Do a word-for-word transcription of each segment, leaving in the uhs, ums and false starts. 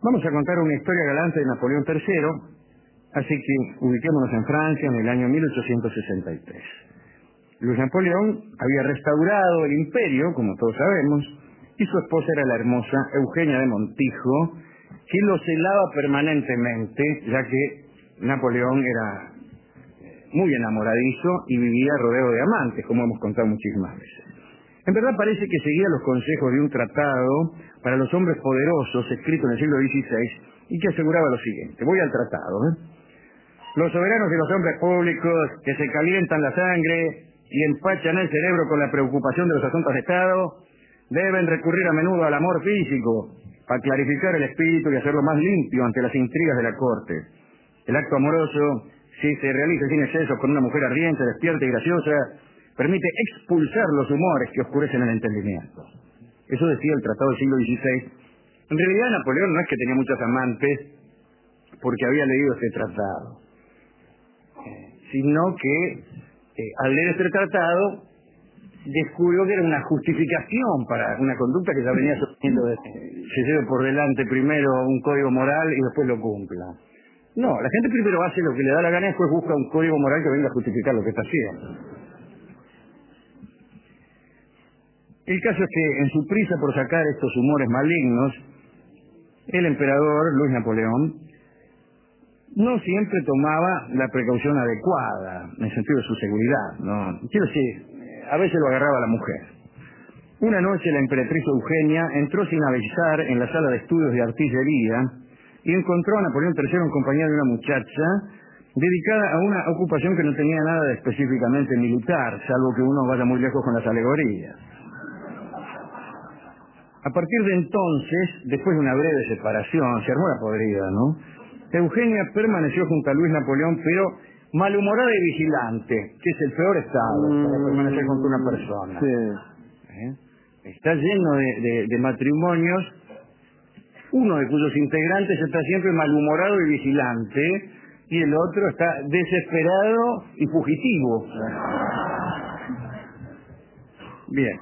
Vamos a contar una historia galante de Napoleón tercero, así que ubiquémonos en Francia en el año mil ochocientos sesenta y tres. Luis Napoleón había restaurado el imperio, como todos sabemos, y su esposa era la hermosa Eugenia de Montijo, que lo celaba permanentemente, ya que Napoleón era muy enamoradizo y vivía rodeado de amantes, como hemos contado muchísimas veces. En verdad parece que seguía los consejos de un tratado para los hombres poderosos escrito en el siglo dieciséis y que aseguraba lo siguiente. Voy al tratado. ¿eh? Los soberanos y los hombres públicos que se calientan la sangre y empachan el cerebro con la preocupación de los asuntos de Estado deben recurrir a menudo al amor físico para clarificar el espíritu y hacerlo más limpio ante las intrigas de la corte. El acto amoroso, si se realiza sin excesos con una mujer ardiente, despierta y graciosa, permite expulsar los humores que oscurecen el entendimiento. Eso decía el tratado del siglo dieciséis. En realidad Napoleón no es que tenía muchas amantes porque había leído este tratado, sino que eh, al leer este tratado descubrió que era una justificación para una conducta que ya venía sosteniendo de, se lleve por delante primero un código moral y después lo cumpla. No, la gente primero hace lo que le da la gana y después busca un código moral que venga a justificar lo que está haciendo. El caso es que en su prisa por sacar estos humores malignos, el emperador Luis Napoleón no siempre tomaba la precaución adecuada en el sentido de su seguridad, ¿no? Quiero decir, a veces lo agarraba la mujer. Una noche la emperatriz Eugenia entró sin avisar en la sala de estudios de artillería y encontró a Napoleón tercero en compañía de una muchacha dedicada a una ocupación que no tenía nada de específicamente militar, salvo que uno vaya muy lejos con las alegorías. A partir de entonces, después de una breve separación, se armó la podrida, ¿no? Eugenia permaneció junto a Luis Napoleón, pero malhumorada y vigilante, que es el peor estado mm, para permanecer junto a una persona. Sí. ¿Eh? Está lleno de, de, de matrimonios, uno de cuyos integrantes está siempre malhumorado y vigilante, y el otro está desesperado y fugitivo. Bien.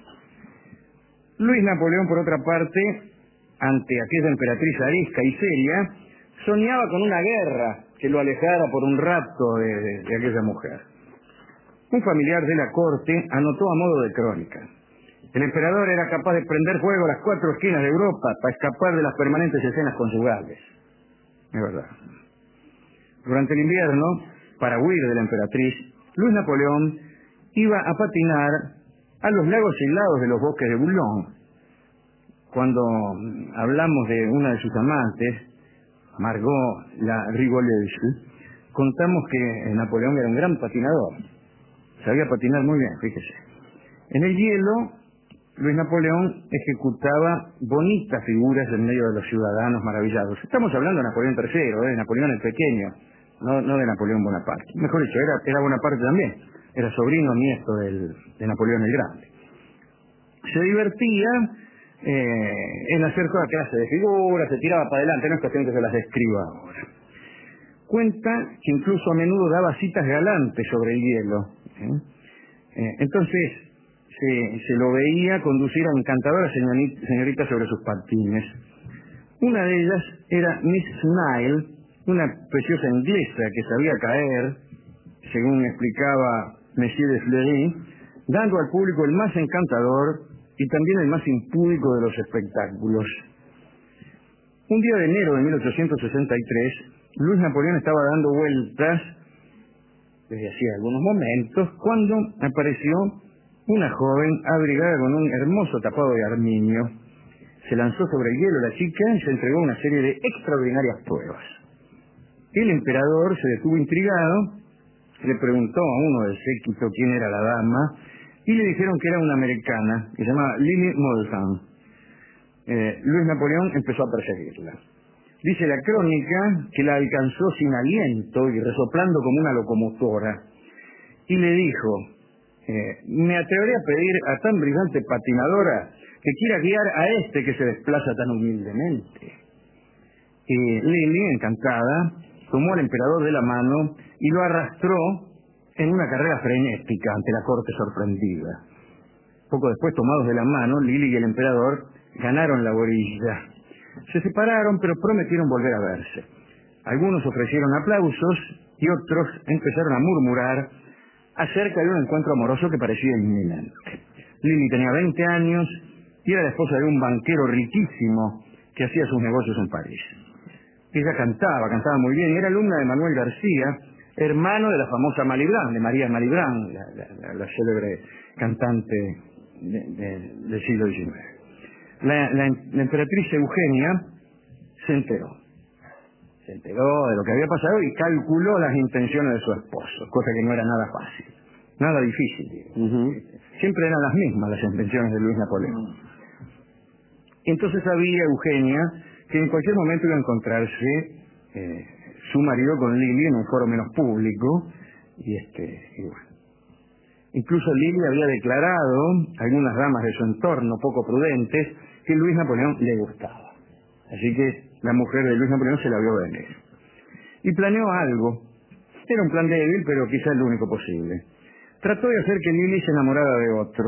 Luis Napoleón, por otra parte, ante aquella emperatriz arisca y seria, soñaba con una guerra que lo alejara por un rato de, de, de aquella mujer. Un familiar de la corte anotó a modo de crónica: el emperador era capaz de prender fuego a las cuatro esquinas de Europa para escapar de las permanentes escenas conyugales. Es verdad. Durante el invierno, para huir de la emperatriz, Luis Napoleón iba a patinar a los lagos helados de los bosques de Boulogne. Cuando hablamos de una de sus amantes, Margot la Rigoleuse, contamos que Napoleón era un gran patinador. Sabía patinar muy bien, fíjese. En el hielo, Luis Napoleón ejecutaba bonitas figuras en medio de los ciudadanos maravillados. Estamos hablando de Napoleón tercero, ¿eh? de Napoleón el Pequeño, no, no de Napoleón Bonaparte. Mejor dicho, era, era Bonaparte también. Era sobrino nieto del, de Napoleón el Grande. Se divertía eh, en hacer toda clase de figuras, se tiraba para adelante, no es cuestión que se las describa ahora. Cuenta que incluso a menudo daba citas galantes sobre el hielo. ¿eh? Eh, entonces se, se lo veía conducir a encantadoras señoritas sobre sus patines. Una de ellas era Miss Smile, una preciosa inglesa que sabía caer, según explicaba Monsieur de Fleury, dando al público el más encantador y también el más impúdico de los espectáculos. Un día de enero de mil ochocientos sesenta y tres, Luis Napoleón estaba dando vueltas desde hacía algunos momentos cuando apareció una joven abrigada con un hermoso tapado de armiño. Se lanzó sobre el hielo la chica y se entregó a una serie de extraordinarias pruebas. El emperador se detuvo intrigado, le preguntó a uno del séquito quién era la dama y le dijeron que era una americana que se llamaba Lily Mulholland. Eh, Luis Napoleón empezó a perseguirla. Dice la crónica que la alcanzó sin aliento y resoplando como una locomotora y le dijo: eh, me atreveré a pedir a tan brillante patinadora que quiera guiar a este que se desplaza tan humildemente. Eh, Lily, encantada, tomó al emperador de la mano y lo arrastró en una carrera frenética ante la corte sorprendida. Poco después, tomados de la mano, Lily y el emperador ganaron la orilla. Se separaron, pero prometieron volver a verse. Algunos ofrecieron aplausos y otros empezaron a murmurar acerca de un encuentro amoroso que parecía inminente. Lily tenía veinte años y era la esposa de un banquero riquísimo que hacía sus negocios en París. Ella cantaba, cantaba muy bien, y era alumna de Manuel García, hermano de la famosa Malibran, de María Malibran, la, la, la célebre cantante de, de, del siglo diecinueve. La, la, la emperatriz Eugenia se enteró. Se enteró de lo que había pasado y calculó las intenciones de su esposo, cosa que no era nada fácil, nada difícil. Uh-huh. Siempre eran las mismas las intenciones de Luis Napoleón. Entonces sabía Eugenia que en cualquier momento iba a encontrarse eh, su marido con Lily en un foro menos público, y este y bueno. Incluso Lily había declarado a algunas damas de su entorno poco prudentes que Luis Napoleón le gustaba. Así que la mujer de Luis Napoleón se la vio venir. Y planeó algo. Era un plan débil, pero quizá el único posible. Trató de hacer que Lily se enamorara de otro.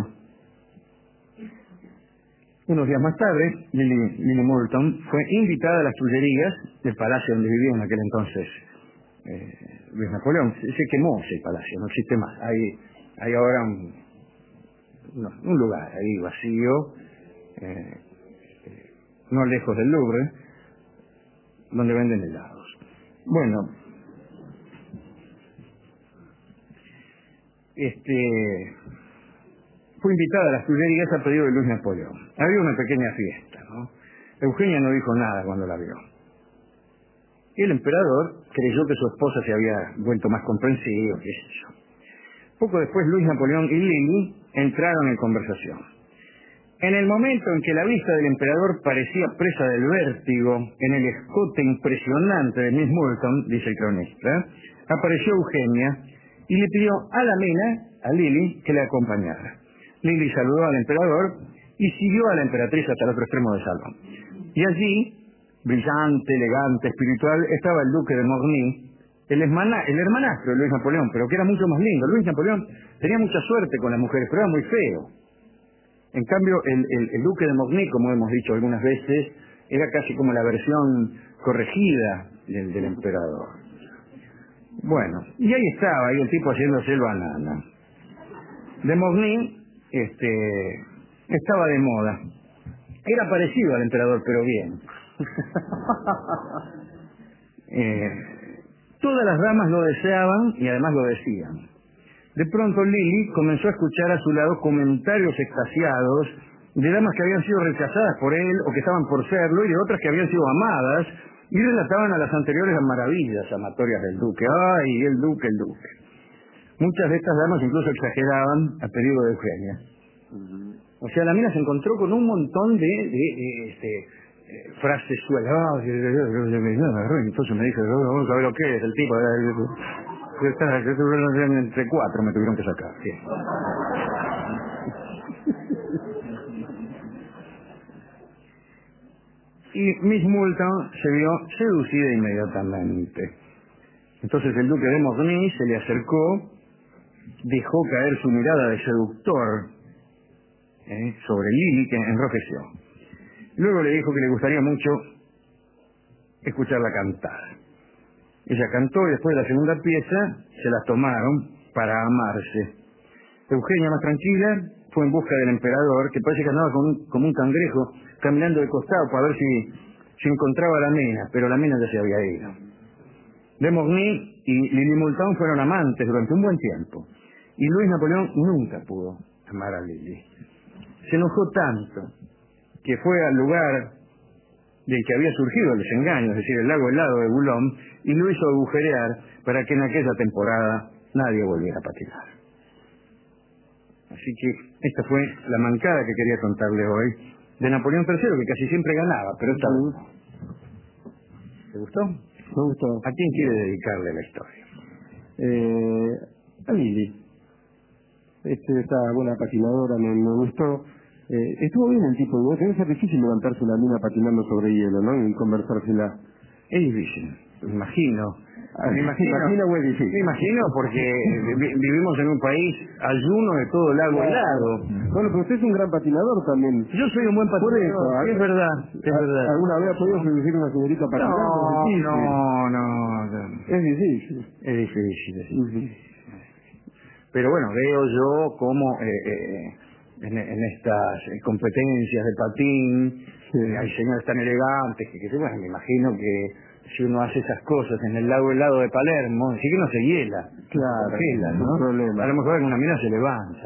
Unos días más tarde, Lily, Lily Moulton fue invitada a las Tullerías del palacio donde vivía en aquel entonces eh, Luis Napoleón. Se, se quemó ese palacio, no existe más. Hay, hay ahora un, no, un lugar ahí vacío, eh, no lejos del Louvre, donde venden helados. Bueno, este... fue invitada a las Tullerías a pedido de Luis Napoleón. Había una pequeña fiesta, ¿no? Eugenia no dijo nada cuando la vio. Y el emperador creyó que su esposa se había vuelto más comprensiva, qué sé yo. Poco después Luis Napoleón y Lily entraron en conversación. En el momento en que la vista del emperador parecía presa del vértigo, en el escote impresionante de Miss Moulton, dice el cronista, apareció Eugenia y le pidió a la mina, a Lily, que le acompañara. Lily saludó al emperador y siguió a la emperatriz hasta el otro extremo del salón. Y allí, brillante, elegante, espiritual, estaba el duque de Morny, el, hermana, el hermanastro de Luis Napoleón, pero que era mucho más lindo. Luis Napoleón tenía mucha suerte con las mujeres, pero era muy feo. En cambio, el, el, el duque de Morny, como hemos dicho algunas veces, era casi como la versión corregida del, del emperador. Bueno, y ahí estaba, ahí el tipo haciéndose el banana. De Morny este, estaba de moda. Era parecido al emperador, pero bien. eh, todas las damas lo deseaban y además lo decían. De pronto Lily comenzó a escuchar a su lado comentarios extasiados de damas que habían sido rechazadas por él o que estaban por serlo, y de otras que habían sido amadas, y relataban a las anteriores las maravillas amatorias del duque. ¡Ay, el duque, el duque! Muchas de estas damas incluso exageraban a pedido de Eugenia. Uh-huh. O sea, la mina se encontró con un montón de, de, de este, eh, frases sueltas. Entonces me dice, vamos a ver lo que es el tipo. Entre cuatro me tuvieron que sacar. Sí. Y Miss Moulton se vio seducida inmediatamente. Entonces el duque de Morny se le acercó, dejó caer su mirada de seductor ¿eh? sobre Lily, que enrojeció. Luego le dijo que le gustaría mucho escucharla cantar. Ella cantó y después de la segunda pieza se las tomaron para amarse. Eugenia, más tranquila, fue en busca del emperador, que parece que andaba como un, como un cangrejo, caminando de costado para ver si, si encontraba a la mina, pero la mina ya se había ido. De Morny y Lily Moulton fueron amantes durante un buen tiempo, y Luis Napoleón nunca pudo amar a Lily. Se enojó tanto que fue al lugar del que había surgido el desengaño, es decir, el lago helado de Boulogne, y lo hizo agujerear para que en aquella temporada nadie volviera a patinar. Así que esta fue la mancada que quería contarle hoy de Napoleón tercero, que casi siempre ganaba, pero esta vez no. ¿Te gustó? Me gustó. ¿A quién quiere dedicarle la historia? Eh, a Lily. Este, esta buena patinadora, me, me gustó. Eh, estuvo bien el tipo, debe ser difícil levantarse una mina patinando sobre hielo, ¿no? Y conversársela. Es difícil. me imagino. Me imagino, imagino o es difícil. me imagino porque vi- vivimos en un país ayuno de todo lago helado. Bueno, pero usted es un gran patinador también. Yo soy un buen Por eso, patinador, sí, es verdad, es verdad. ¿Alguna vez ha podido seducir a una señorita patinando? No, Es difícil. no, no, no. Es difícil. Es difícil, es Ujú. difícil. Pero bueno, veo yo cómo eh, eh, en, en estas eh, competencias de patín Sí. eh, hay señores tan elegantes que, que bueno, me imagino que si uno hace esas cosas en el lago helado de Palermo, sí que no se hiela, Claro, se congela, no ¿no? hay problema. A lo mejor alguna mina se levanta.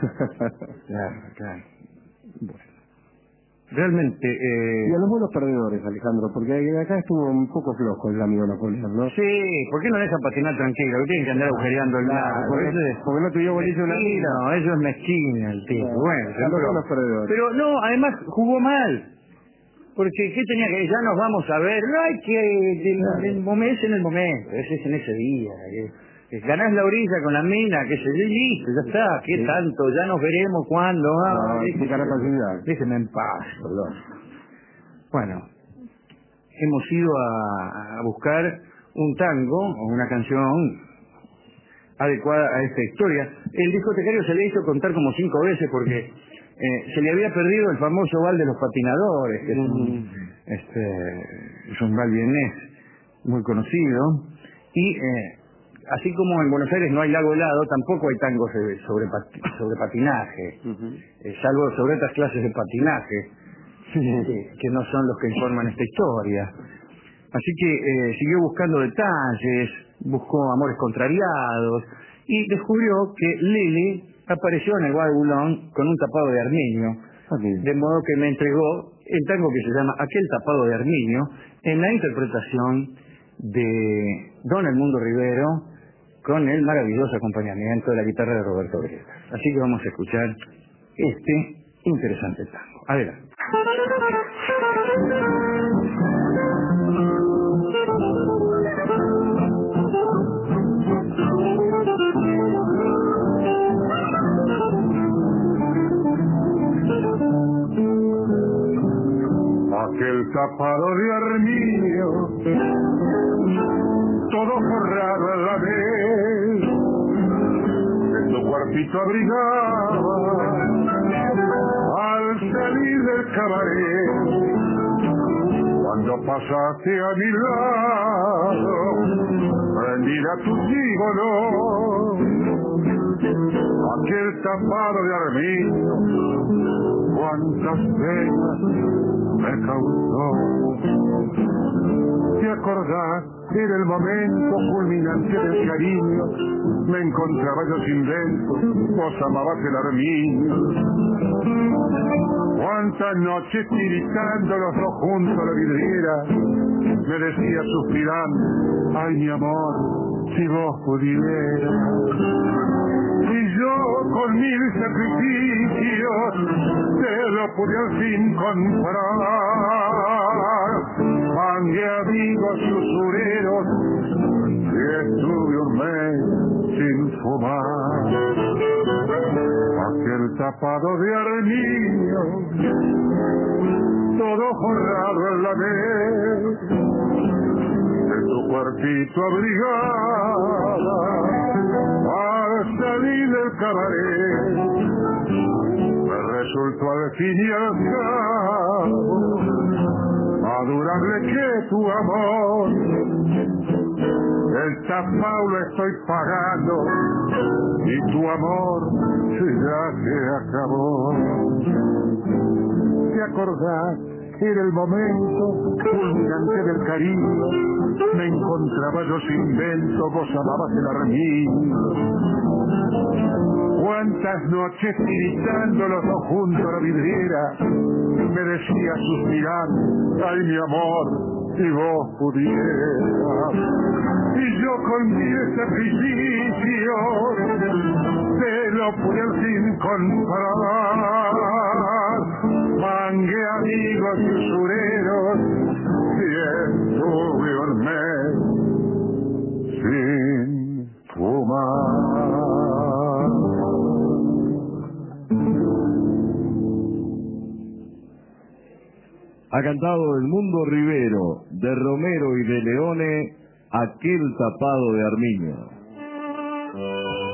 Claro, claro. Bueno. Realmente... Eh... Y a los buenos perdedores, Alejandro, porque acá estuvo un poco flojo el amigo Napoleón, ¿no? Sí, ¿por qué no dejan patinar tranquilo? Que tienen que andar agujereando el Claro, lago. porque, Ese es porque no te dio bolillo una mina. mezquino, eso es mezquino el tipo. Claro, Bueno, a los pero, buenos perdedores. pero no, además jugó mal. Porque, ¿qué tenía que ya nos vamos a ver? No hay que... El, Claro. el momento es en el momento, ese es en ese día. Que, que ganás la orilla con la mina, que se y listo, ya está. ¿Qué Sí. tanto? Ya nos veremos cuando. Ah, No, déjeme- qué cara facilidad. déjeme en paz, perdón. Bueno, hemos ido a, a buscar un tango o una canción adecuada a esta historia. El discotecario se le hizo contar como cinco veces porque eh, se le había perdido el famoso Val de los Patinadores, que es un, este, es un val vienés muy conocido, y eh, así como en Buenos Aires no hay lago helado, tampoco hay tangos de- sobre, pati- sobre patinaje, Ujú. eh, salvo sobre otras clases de patinaje, que, que no son los que informan esta historia. Así que eh, siguió buscando detalles, buscó amores contrariados y descubrió que Lili apareció en el Guadalbulón con un tapado de armiño, Ah, bien. de modo que me entregó el tango que se llama Aquel tapado de armiño en la interpretación de Don Edmundo Rivero con el maravilloso acompañamiento de la guitarra de Roberto Breda. Así que vamos a escuchar este interesante tango. Adelante. Aquel tapado de armiño, todo forrado en la vez, en tu cuartito abrigaba al salir del cabaret. Cuando pasaste a mi lado, prendida tu gigolo, aquel tapado de armiño, cuántas penas me causó. ¿Te acordás? Era el momento culminante del cariño. Me encontraba yo sin vento, vos amabas el armiño. Cuántas noches tiritando los dos juntos a la vidriera, me decía suspirando, ay mi amor, si vos pudieras. Y yo con mil sacrificios te lo pude al fin comprar. Mangué amigos y usureros y estuve un mes sin fumar. Aquel tapado de armiño, todo forrado en la vez, en tu cuartito abrigada, al salir del cabaret, me resultó al fin y al cabo más durable que tu amor. El tapao lo estoy pagando y tu amor ya se acabó. ¿Te acordás? Era el momento culminante del cariño. Me encontraba yo sin vento, vos amabas el armiño. Cuántas noches tiritando los dos juntos a la vidriera, me decía suspirando, ay mi amor, si vos pudieras. Y yo con mi sacrificio te lo pude al fin comprar. Mangué amigos y usureros y estuve un mes sin fumar. Ha cantado Edmundo Rivero, de Romero y de Leone, aquel tapado de armiño.